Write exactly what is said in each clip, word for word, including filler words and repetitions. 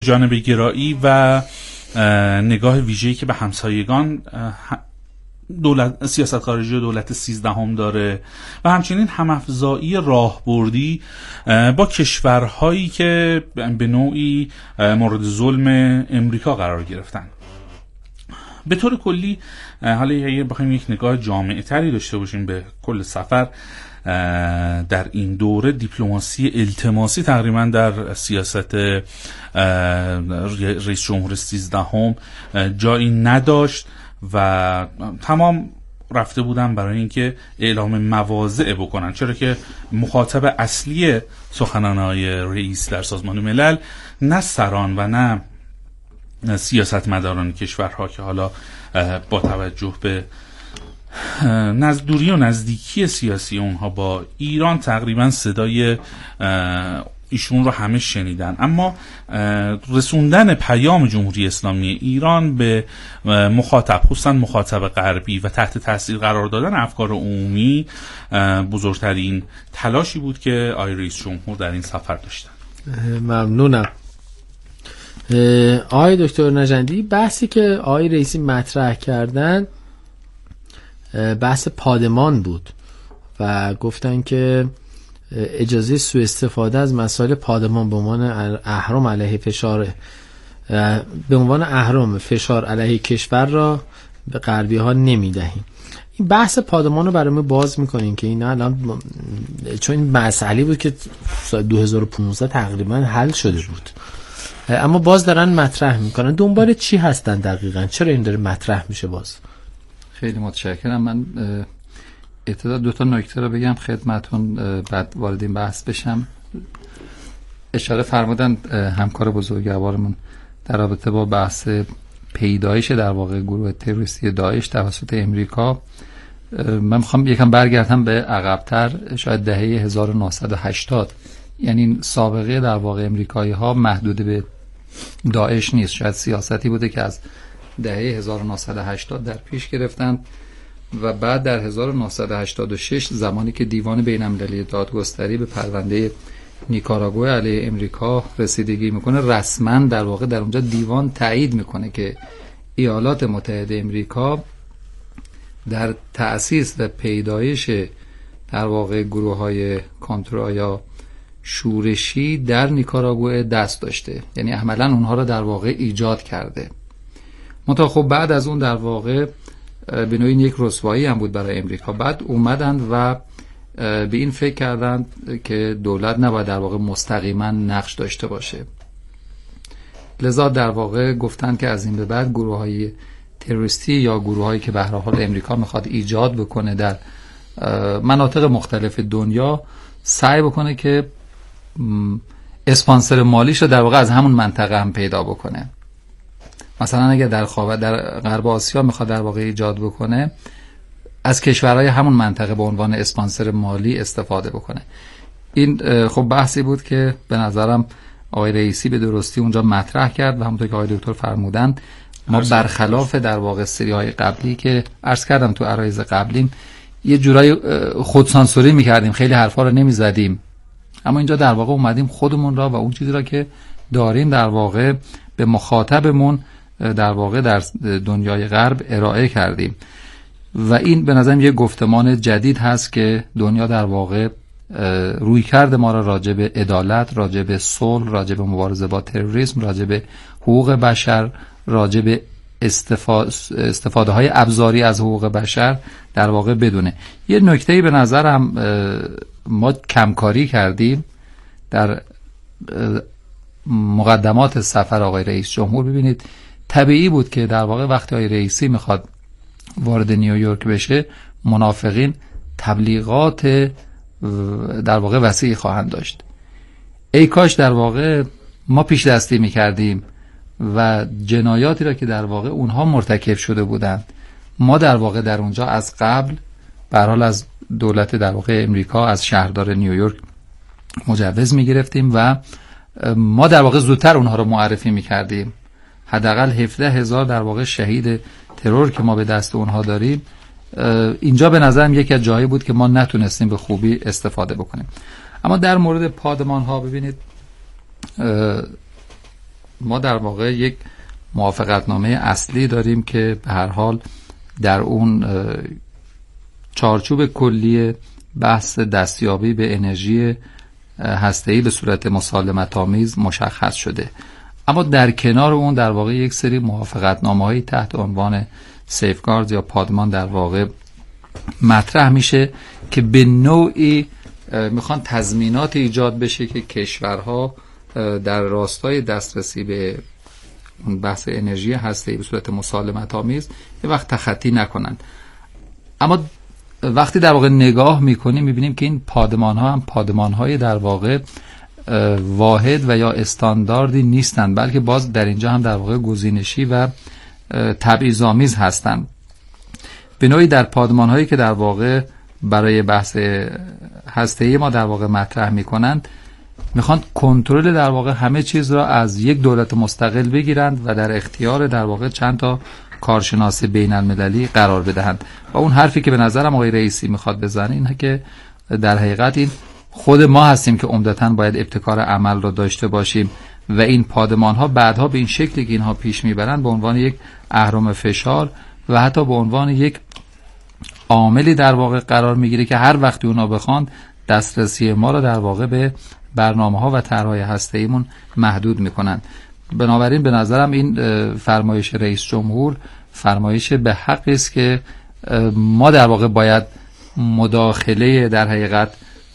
جانبه گرایی و نگاه ویژه‌ای که به همسایگان دولت سیاست خارجی و دولت سیزدهم داره و همچنین همافزایی راهبردی با کشورهایی که به نوعی مورد ظلم امریکا قرار گرفتن. به طور کلی حالا اگه بخوایم یک نگاه جامع تری داشته باشیم به کل سفر در این دوره، دیپلماسی التماسی تقریبا در سیاست رئیس جمهور سیزدهم جایی نداشت و تمام رفته بودن برای اینکه اعلام مواضع بکنن، چرا که مخاطب اصلی سخنان‌های رئیس در سازمان ملل نه سران و نه سیاستمداران کشورها که حالا با توجه به نزدوری و نزدیکی سیاسی اونها با ایران تقریبا صدای ایشون رو همه شنیدن، اما رسوندن پیام جمهوری اسلامی ایران به مخاطب، خصوصا مخاطب غربی و تحت تاثیر قرار دادن افکار عمومی بزرگترین تلاشی بود که آقای رئیس جمهور در این سفر داشتن. ممنونم. آقای دکتر نژندی، بحثی که آقای رئیسی مطرح کردن بحث پادمان بود و گفتن که اجازه سوء استفاده از مسائل پادمان به عنوان اهرم علیه فشار به عنوان اهرم فشار علیه کشور را به غربی ها نمیدهیم. این بحث پادمان رو برای ما باز میکنیم که این الان چون این مسئله بود که دو هزار و پانزده تقریبا حل شده بود، اما باز دارن مطرح میکنن. دنبال چی هستن دقیقاً؟ چرا این داره مطرح میشه باز؟ خیلی متشکرم. من ابتدا دو تا نکته رو بگم خدمتون، بعد وارد این بحث بشم. اشاره فرمودن همکار بزرگوارمون در رابطه با بحث پیدایش در واقع گروه تروریستی داعش توسط امریکا. من میخوام یکم برگردم به عقب‌تر، شاید دهه هزار و نهصد و هشتاد. یعنی سابقه در واقع امریکایی ها محدود به داعش نیست، شاید سیاستی بوده که از دهه هزار و نهصد و هشتاد در پیش گرفتن و بعد در هزار و نهصد و هشتاد و شش زمانی که دیوان بین‌المللی دادگستری به پرونده نیکاراگوئه علیه امریکا رسیدگی میکنه، رسما در واقع در اونجا دیوان تایید میکنه که ایالات متحده امریکا در تأسیس و پیدایش در واقع گروه‌های کانترا یا شورشی در نیکاراگوئه دست داشته، یعنی عملاً اونها را در واقع ایجاد کرده. منتها خب بعد از اون در واقع به نوعی یک رسوایی هم بود برای امریکا. بعد اومدن و به این فکر کردند که دولت نباید در واقع مستقیما نقش داشته باشه، لذا در واقع گفتن که از این به بعد گروه‌های تروریستی یا گروه‌هایی که به هر حال امریکا میخواد ایجاد بکنه در مناطق مختلف دنیا سعی بکنه که اسپانسر مالیش رو در واقع از همون منطقه هم پیدا بکنه. مثلا اگر در خاور در غرب آسیا میخواد در واقع ایجاد بکنه، از کشورهای همون منطقه به عنوان اسپانسر مالی استفاده بکنه. این خب بحثی بود که به نظرم آقای رئیسی به درستی اونجا مطرح کرد و همونطور که آقای دکتر فرمودن ما برخلاف در واقع سری‌های قبلی که عرض کردم تو عرایض قبلیم یه جورایی خودسانسوری میکردیم، خیلی حرفا رو نمیزدیم، اما اینجا در واقع اومدیم خودمون را و اون چیزی را که داریم در واقع به مخاطبمون در واقع در دنیای غرب ارائه کردیم و این به نظرم یه گفتمان جدید هست که دنیا در واقع روی کرده ما را راجع به عدالت، راجع به صلح، راجع به مبارزه با تروریسم، راجع به حقوق بشر، راجع به استفاده, استفاده های ابزاری از حقوق بشر در واقع بدونه. یه نکته‌ای به نظرم ما کمکاری کردیم در مقدمات سفر آقای رئیس جمهور. ببینید طبیعی بود که در واقع وقتی آقای رئیسی میخواد وارد نیویورک بشه، منافقین تبلیغات در واقع وسیعی خواهند داشت. ای کاش در واقع ما پیش دستی میکردیم و جنایاتی را که در واقع اونها مرتکب شده بودند ما در واقع در اونجا از قبل به هر حال از دولت در واقع امریکا، از شهردار نیویورک مجوز میگرفتیم و ما در واقع زودتر اونها رو معرفی میکردیم. حداقل هفده هزار در واقع شهید ترور که ما به دست اونها داریم، اینجا به نظرم یکی از جایی بود که ما نتونستیم به خوبی استفاده بکنیم. اما در مورد پادمان ها ببینید ما در واقع یک موافقتنامه اصلی داریم که به هر حال در اون چارچوب کلی بحث دستیابی به انرژی هسته‌ای به صورت مسالمت‌آمیز مشخص شده. اما در کنار اون در واقع یک سری موافقتنامه‌های تحت عنوان سیفگارد یا پادمان در واقع مطرح میشه که به نوعی میخوان تضمینات ایجاد بشه که کشورها در راستای دسترسی به اون بحث انرژی هسته‌ای به صورت مسالمت‌آمیز یه وقت تخطی نکنن. اما وقتی در واقع نگاه میکنیم میبینیم که این پادمان ها هم پادمان های در واقع واحد و یا استانداردی نیستند، بلکه باز در اینجا هم در واقع گزینشی و تبعیض‌آمیز هستند. به نوعی در پادمان هایی که در واقع برای بحث هسته‌ای ما در واقع مطرح میکنند میخوان کنترل در واقع همه چیز را از یک دولت مستقل بگیرند و در اختیار در واقع چند تا کارشناس بین المللی قرار بدهند. و اون حرفی که به نظرم آقای رئیسی میخواد بزنه اینه که در حقیقت این خود ما هستیم که عمدتاً باید ابتکار عمل را داشته باشیم و این پادمان ها بعدها به این شکلی که اینها پیش میبرند به عنوان یک اهرم فشار و حتی به عنوان یک عاملی در واقع قرار میگیره که هر وقتی اونا بخوان دسترسی ما را در واقع به برنامه ها و طرح‌های هسته‌ایمون محدود میکنن. بنابراین به نظرم این فرمایش رئیس جمهور فرمایش به حقی است که ما در واقع باید مداخله در حقیقت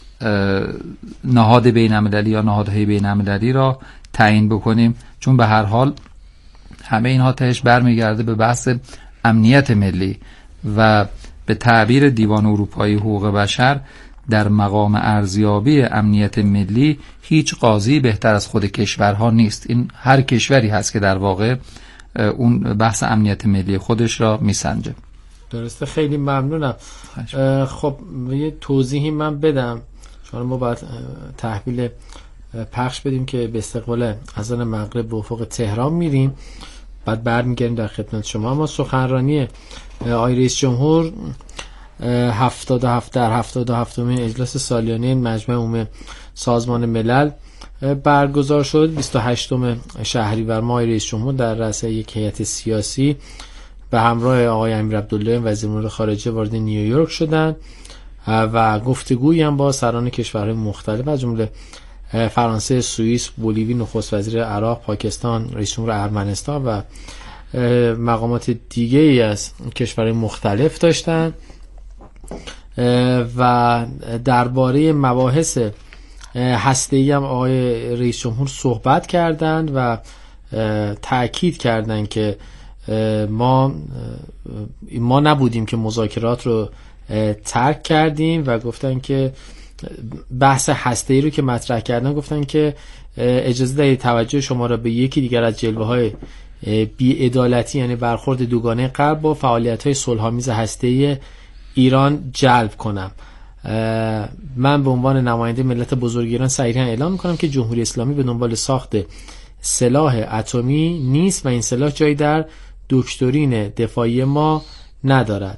نهاد بین‌المللی یا نهادهای بین‌المللی را تعیین بکنیم، چون به هر حال همه اینها تهش برمیگرده به بحث امنیت ملی و به تعبیر دیوان اروپایی حقوق بشر در مقام ارزیابی امنیت ملی هیچ قاضی بهتر از خود کشورها نیست. این هر کشوری هست که در واقع اون بحث امنیت ملی خودش را میسنجه. درسته، خیلی ممنونم. خب یه توضیحی من بدم، چون ما باید تحویل پخش بدیم که به استقبال اذان مغرب به افق تهران میریم، بعد برمیگردیم در خدمت شما. ما سخنرانی آقای رئیس جمهور هفتاد و هفت در هفتاد و هفتمین اجلاس سالیانه مجمع عمومی سازمان ملل برگزار شد. بیست و هشتم شهریور ماه رئیس جمهور در رأس یک هیئت سیاسی به همراه آقای امیر عبدالله وزیر امور خارجه وارد نیویورک شدند و گفتگویی هم با سران کشورهای مختلف از جمله فرانسه، سوئیس، بولیوی، نخست وزیر عراق، پاکستان، رئیس جمهور ارمنستان و مقامات دیگه ای از کشورهای مختلف داشتند و درباره مباحث هسته‌ای هم آقای رئیس جمهور صحبت کردند و تأکید کردند که ما ما نبودیم که مذاکرات رو ترک کردیم و گفتن که بحث هسته‌ای رو که مطرح کردن گفتن که اجازه دهید توجه شما را به یکی دیگر از جلوه‌های بی‌عدالتی یعنی برخورد دوگانه غرب با فعالیت‌های صلح‌آمیز هسته‌ای ایران جلب کنم. من به عنوان نماینده ملت بزرگ ایران صریحاً اعلام می‌کنم که جمهوری اسلامی به دنبال ساخت سلاح اتمی نیست و این سلاح جایی در دکترین دفاعی ما ندارد.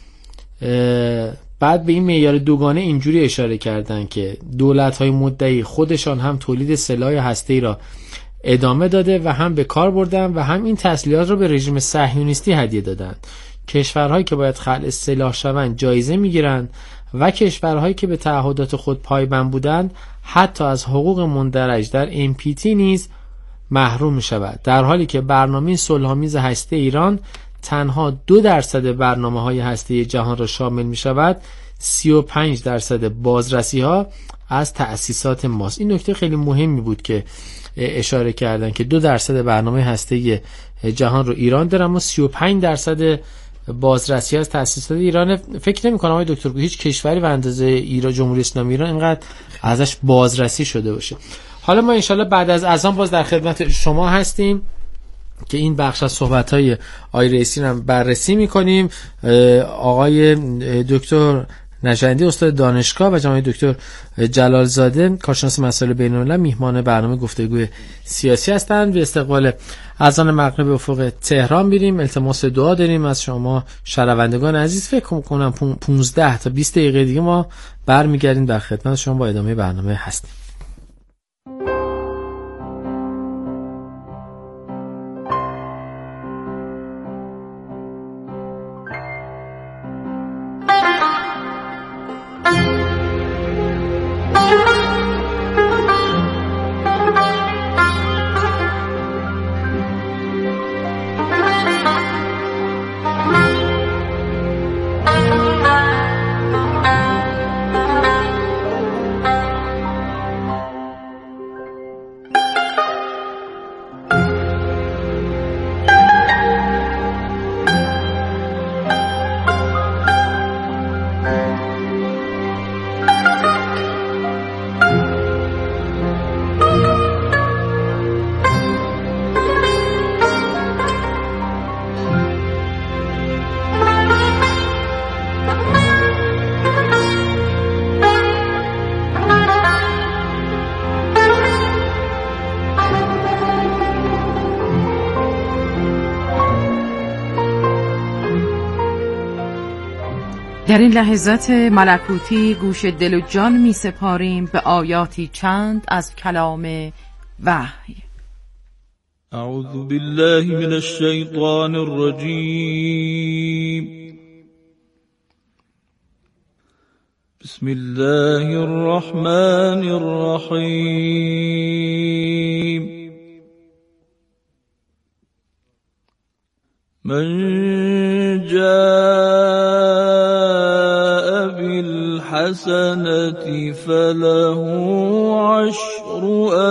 بعد به این معیار دوگانه اینجوری اشاره کردن که دولت‌های مدعی خودشان هم تولید سلاح هسته‌ای را ادامه داده و هم به کار بردن و هم این تسلیحات را به رژیم صهیونیستی هدیه دادند. کشورهایی که باید خلع سلاح شوند جایزه میگیرند و کشورهایی که به تعهدات خود پایبند بودند حتی از حقوق مندرج در ام پی تی نیز محروم می شود، در حالی که برنامه صلح‌آمیز هسته ایران تنها دو درصد برنامه های هسته جهان را شامل می شود. سی و پنج درصد بازرسی ها از تأسیسات ماست. این نکته خیلی مهمی بود که اشاره کردن که دو درصد برنامه هسته جهان رو ایران داره اما سی و پنج درصد بازرسی از تأسیسات ایران. فکر نمی کنم آقای دکتر هیچ کشوری به اندازه ایران جمهوری اسلامی ایران اینقدر ازش بازرسی شده باشه. حالا ما انشالله بعد از اذان باز در خدمت شما هستیم که این بخش از صحبت‌های آقای رئیسی رو بررسی می‌کنیم. آقای دکتر نژندی استاد دانشگاه و جناب دکتر جلالزاده کارشناس مسائل بین‌الملل میهمان برنامه گفتگوی سیاسی هستند. به استقبال اذان مغرب افق تهران میریم. التماس دعا داریم از شما شنوندگان عزیز. فکر کنم پانزده تا بیست دقیقه دیگه ما برمیگردیم در خدمت شما با ادامه برنامه هستیم. در این لحظات ملکوتی گوش دل و جان می سپاریم به آیاتی چند از کلام وحی. اعوذ بالله من الشیطان الرجیم. بسم الله الرحمن الرحیم. من جاء بالحسنة فله عشر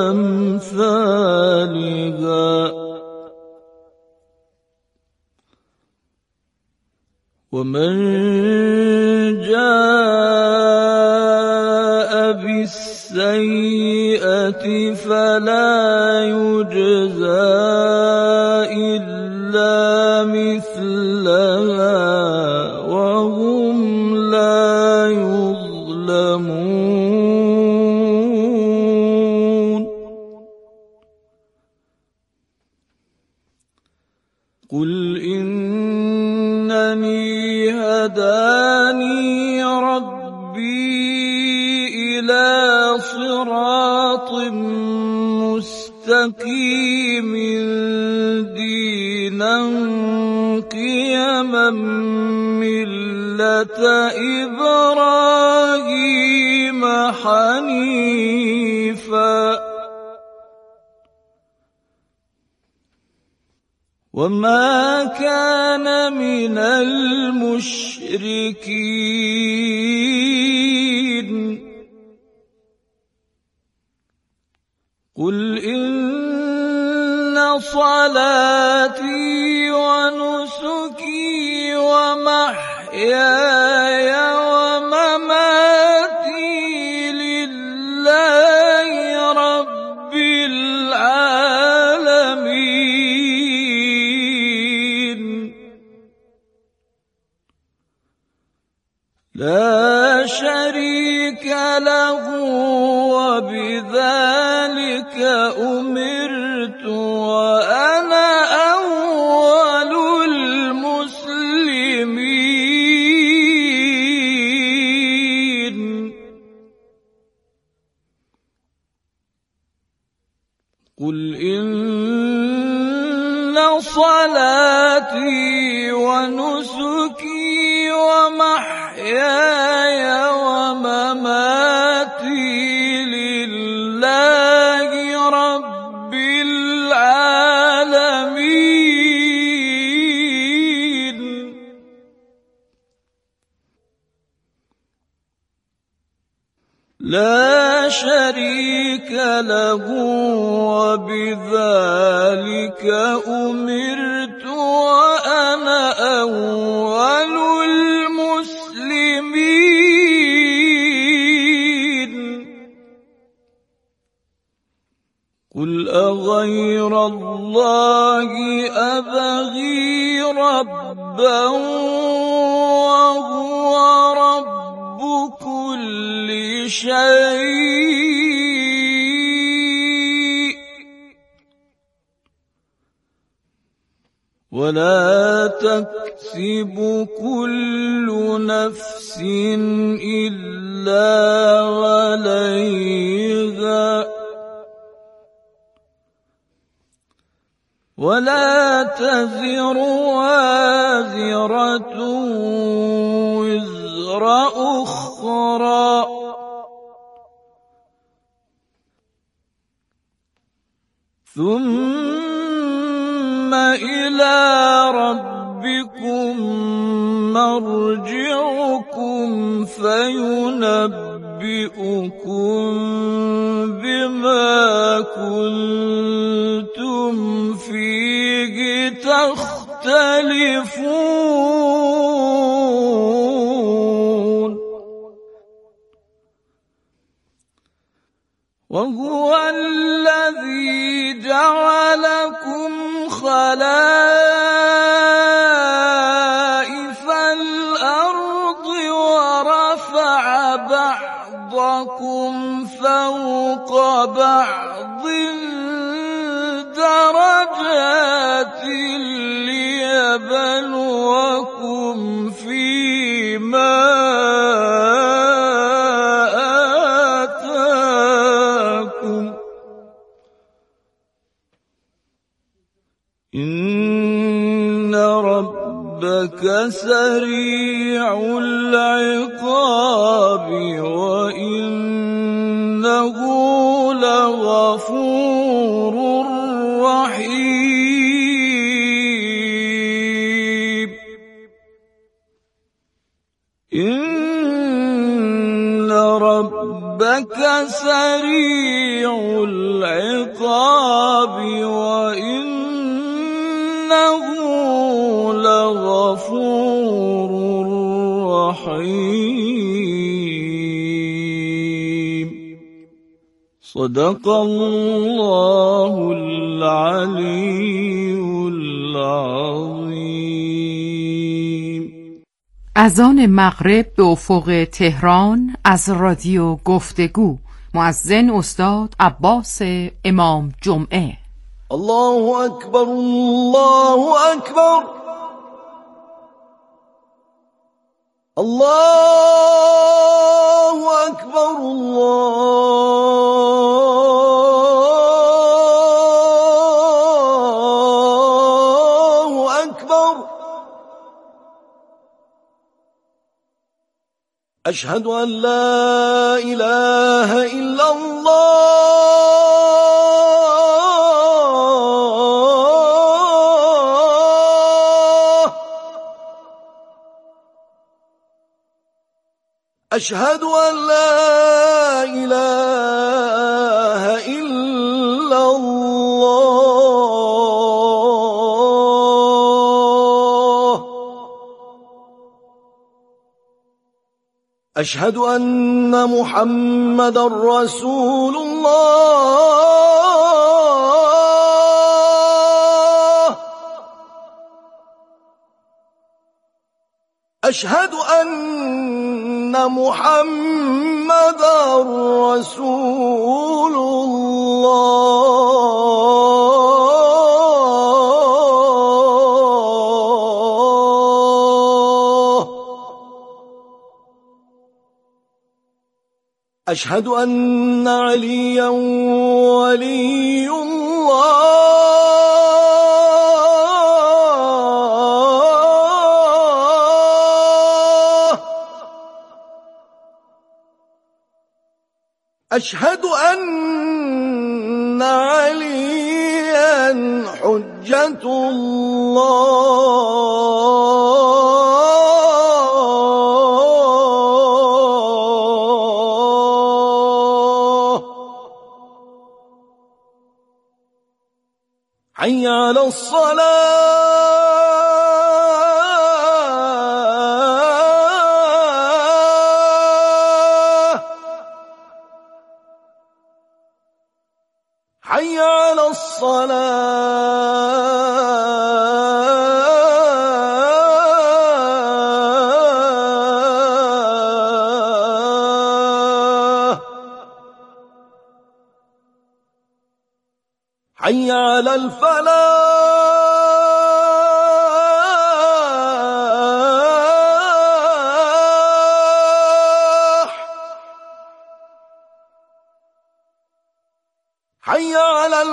أمثالها ومن جاء بالسيئة فلا يجزى إلا مثلها وهم لا يظلمون. قل إنني هداني ربي إلى صراط مستقيم دينا قيما ملة إبراهيم حنيفا وما كان من المشركين. قل إن صلاتي ونسكي ومحياي ومماتي لله رب العالمين لا شريك له وبذلك أمرت وأنا أول المسلمين. قل إن صلاتي ونسكي ومحياي ومماتي لله رب العالمين لا شريك له وبذلك أمرت وأنا أول المسلمين. قل أغير الله أبغي ربا وهو رب كل شيء ولا تكسب كل نفس إلا عليها ولا تزر وازرة وزر أخرى ثم إلى ربكم مرجعكم فينبئكم بما كنتم فيه تختلفون. وهو الذي جعلكم خلائف الأرض ورفع بعضكم فوق بعض درجات ليبلوكم فيما إن ربك سريع العقاب وإنه لغفور رحيم إن ربك سريع العقاب وإنه لغفور رحيم صدق الله العلي العظيم. اذان مغرب به افق تهران از رادیو گفتگو. مؤذن استاد عباس امام جمعه. الله اکبر الله اکبر الله اکبر الله اکبر اشهد ان لا اله الا الله اشهد ان لا اله الا الله اشهد ان محمدا رسول الله اشهد ان محمدا رسول الله اشهد ان عليا ولي الله اشهد ان عليا حجة الله حي على الصلاة حي على الصلاة حي على الفلاح حي على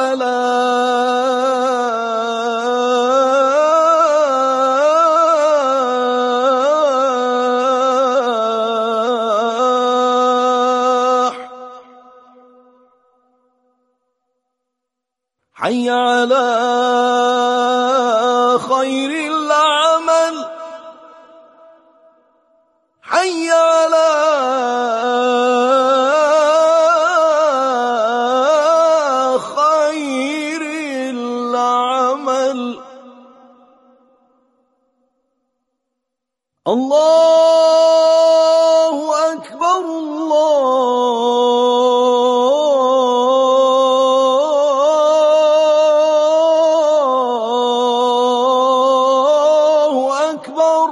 الفلاح حي على خير العمل حي على خير العمل الله أكبر الله أكبر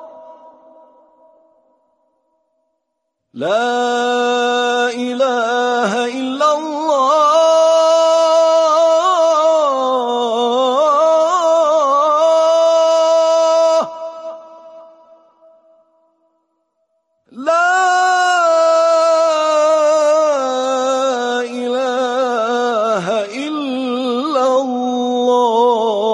لا إله إلا الله لا إله إلا الله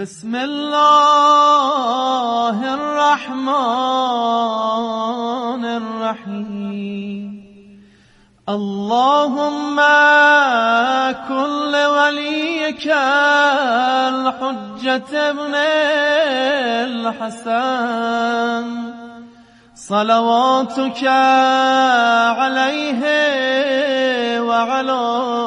بسم الله الرحمن الرحیم اللهم كل وليك الحجة ابن الحسن صلواتك عليه وعلى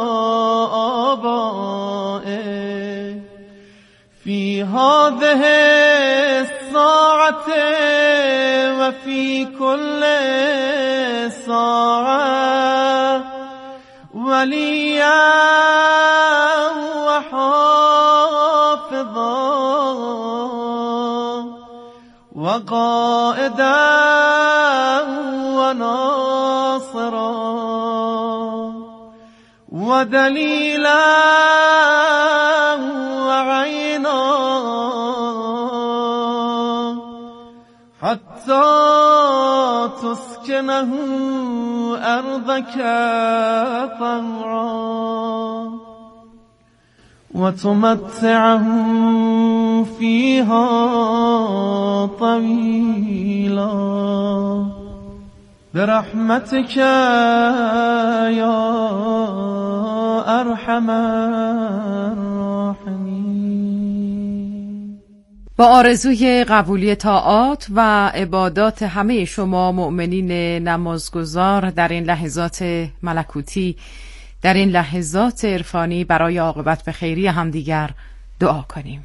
آبائه في هذه الساعة وفي كل ساعة وليا وحافظا وقائدا وناصرا ودليلا وعينا حتى تسكنه أرضك طوعا وتمتعه فيها طويلا برحمتك يا أرحم الراحمين. با آرزوی قبولی طاعات و عبادات همه شما مؤمنین نمازگزار در این لحظات ملکوتی، در این لحظات عرفانی برای عاقبت به خیری همدیگر دعا کنیم.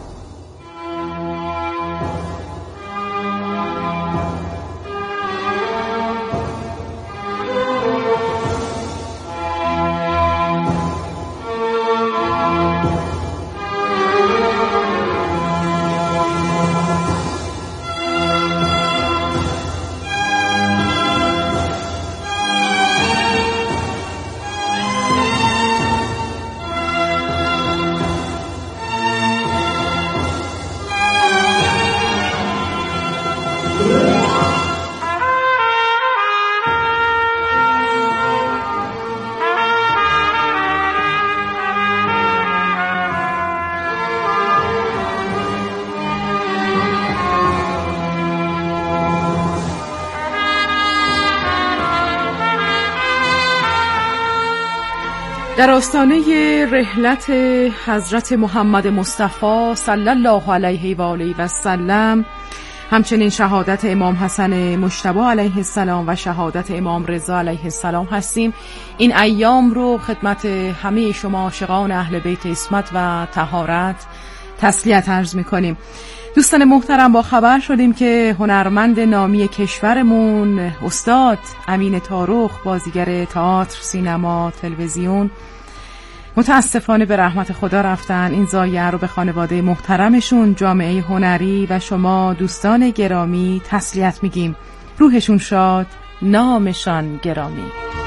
در آستانه رحلت حضرت محمد مصطفی صلی الله علیه و آله و سلم، همچنین شهادت امام حسن مجتبی علیه السلام و شهادت امام رضا علیه السلام هستیم. این ایام رو خدمت همه شما عاشقان اهل بیت عصمت و طهارت تسلیت عرض می‌کنیم. دوستان محترم، با خبر شدیم که هنرمند نامی کشورمون استاد امین طارخ، بازیگر تئاتر، سینما، تلویزیون، متاسفانه به رحمت خدا رفتن. این ضایعه رو به خانواده محترمشون، جامعه هنری و شما دوستان گرامی تسلیت میگیم. روحشون شاد، نامشان گرامی.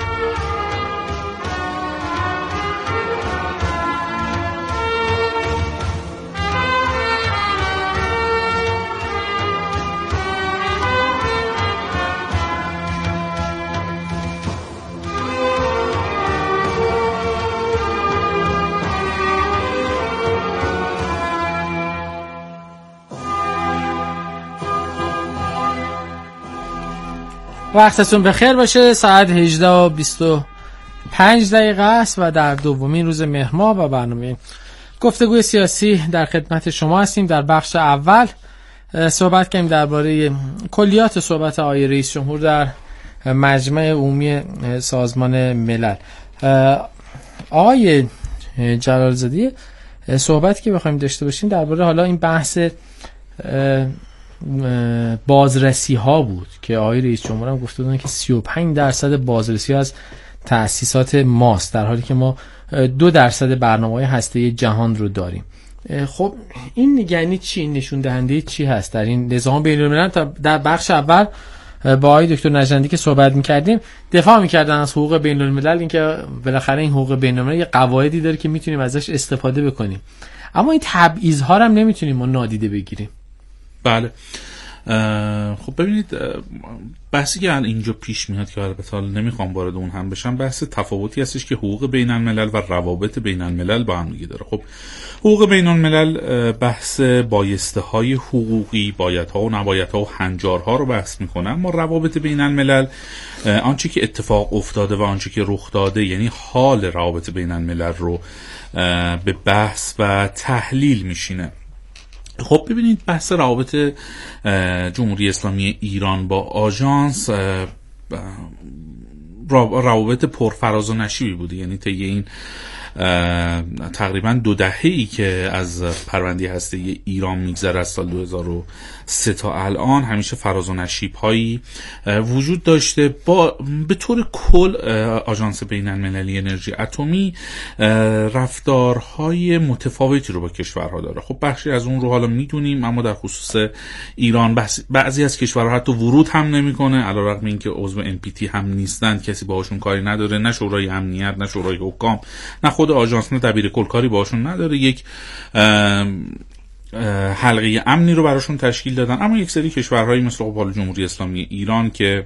وقتتون بخیر باشه. ساعت هجده و بیست و پنج دقیقه است و در دومین روز مهر ماه و برنامه گفتگوی سیاسی در خدمت شما هستیم. در بخش اول صحبت کردیم درباره کلیات صحبت آقای رئیس جمهور در مجمع عمومی سازمان ملل. آقای جلالزاده، صحبتی که بخوایم داشته باشیم درباره حالا این بحث بازرسی ها بود که آقای رئیس جمهور هم گفته بودن که سی و پنج درصد بازرسی از تأسیسات ماست، در حالی که ما دو درصد برنامه‌های هسته‌ای جهان رو داریم. خب این یعنی چی؟ این نشون دهنده چی هست در این نظام بین‌الملل؟ در بخش اول با آقای دکتر نجندی که صحبت می‌کردیم دفاع می‌کردن از حقوق بین‌الملل، اینکه بالاخره این حقوق بین‌الملل یه قواعدی داره که می‌تونیم ازش استفاده بکنیم، اما این تبعیض‌ها رو هم نمی‌تونیم ما نادیده بگیریم. بله، خب ببینید بحثی که الان اینجا پیش میاد که البته نمیخوام وارد اون هم بشم، بحث تفاوتی هستش که حقوق بین الملل و روابط بین الملل با هم دیگه داره. خب حقوق بین الملل بحث بایسته های حقوقی، بایدها و نبایدها و هنجارها رو بحث میکنه، اما روابط بین الملل آنچه که اتفاق افتاده و آنچه که رخ داده، یعنی حال روابط بین الملل رو به بحث و تحلیل میشینه. خب ببینید بحث روابط جمهوری اسلامی ایران با آژانس روابط پرفراز و نشیبی بوده، یعنی طی این تقریبا دو دهه‌ای که از پرونده هسته‌ای ایران میگذره از سال دو هزار و سه تا الان همیشه فراز و نشیب‌هایی وجود داشته. با به طور کل آژانس بین‌المللی انرژی اتمی رفتارهای متفاوتی رو با کشورها داره. خب بخشی از اون رو حالا میدونیم، اما در خصوص ایران بعضی از کشورها حتی ورود هم نمی‌کنه، علیرغم اینکه عضو ان پی تی هم نیستند، کسی باهاشون کاری نداره، نه شورای امنیت، نه شورای حکام، نه خود آژانس، نه دبیر کل کاری باهاشون نداره. یک حلقه امنی رو براشون تشکیل دادن، اما یک سری کشورهایی مثل خب جمهوری اسلامی ایران که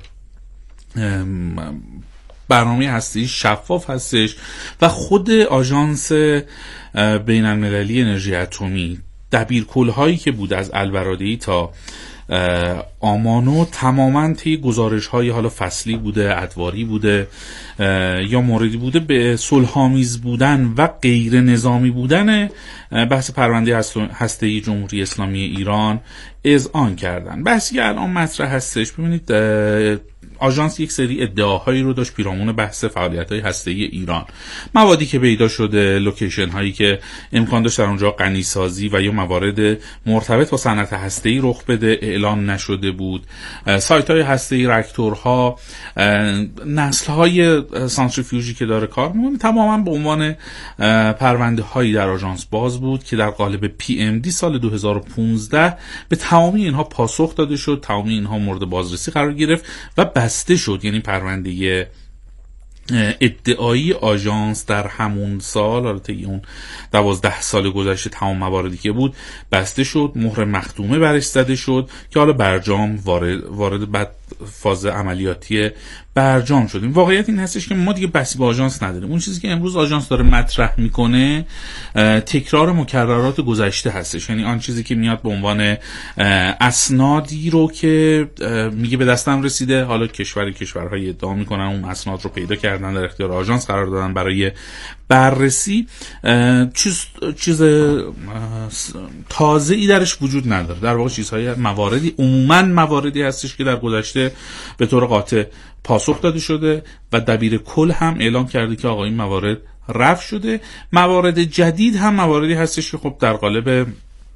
برنامه هستی شفاف هستش و خود آژانس بین المللی انرژی اتمی دبیر کل هایی که بود از البرادعی تا آمانو تماما طی گزارش های حالا فصلی بوده، ادواری بوده یا موردی بوده به صلح‌آمیز بودن و غیر نظامی بودن بحث پرونده هسته‌ای جمهوری اسلامی ایران اذعان کردن. بحثی که الان مطرح هستش، ببینید آژانس یک سری ادعاهایی رو داشت پیرامون بحث فعالیت‌های هسته‌ای ایران، موادی که پیدا شده، لوکیشن هایی که امکان داشت در اونجا غنی‌سازی و یا موارد مرتبط با صنعت هسته‌ای رخ بده اعلام نشده بود، سایت‌های هسته‌ای، راکتورها، نسل‌های سانتریفیوژی که داره کار می‌کنه، تماماً به عنوان پرونده‌هایی در آژانس باز بود که در قالب پی ام دی سال دو هزار و پانزده به تمامی اینها پاسخ داده شد، تمامی اینها مورد بازرسی قرار گرفت و بسته شد. یعنی پرونده ادعایی آژانس در همون سال، البته اون دوازده سال گذشته تمام مواردی که بود بسته شد، مهر مختومه برش زده شد که حالا برجام وارد وارد بعد فاز عملیاتی برجام شدیم. واقعیت این هستش که ما دیگه بحثی با آژانس نداریم. اون چیزی که امروز آژانس داره مطرح میکنه تکرار مکررات گذشته هستش، یعنی آن چیزی که میاد به عنوان اسنادی رو که میگه به دستم رسیده، حالا کشوری کشورهای ادعا میکنن اون اسناد رو پیدا کردن، در اختیار آژانس قرار دادن برای بررسی، چیز چیز تازه‌ای درش وجود نداره. در واقع چیزهای مواردی عموما مواردی هستش که در گذشته به طور قاطع پاسخ داده شده و دبیر کل هم اعلام کرده که آقا این موارد رفع شده. موارد جدید هم مواردی هستش که خب در قالب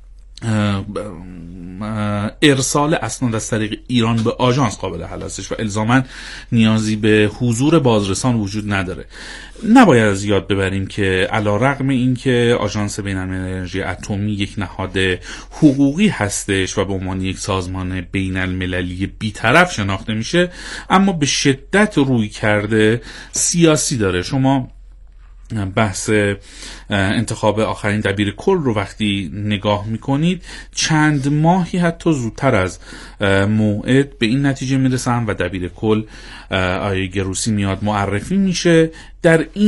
ارسال اسناد از طریق ایران به آژانس قابل حل هستش و الزاما نیازی به حضور بازرسان وجود نداره. نباید از یاد ببریم که علیرغم اینکه آژانس بین‌المللی انرژی اتمی یک نهاد حقوقی هستش و به عنوان یک سازمان بین‌المللی بی‌طرف شناخته میشه، اما به شدت روی کرده سیاسی داره. شما بحث انتخاب آخرین دبیر کل رو وقتی نگاه میکنید، چند ماهی حتی زودتر از موعد به این نتیجه میرسن و دبیر کل آقای گروسی میاد معرفی میشه. در این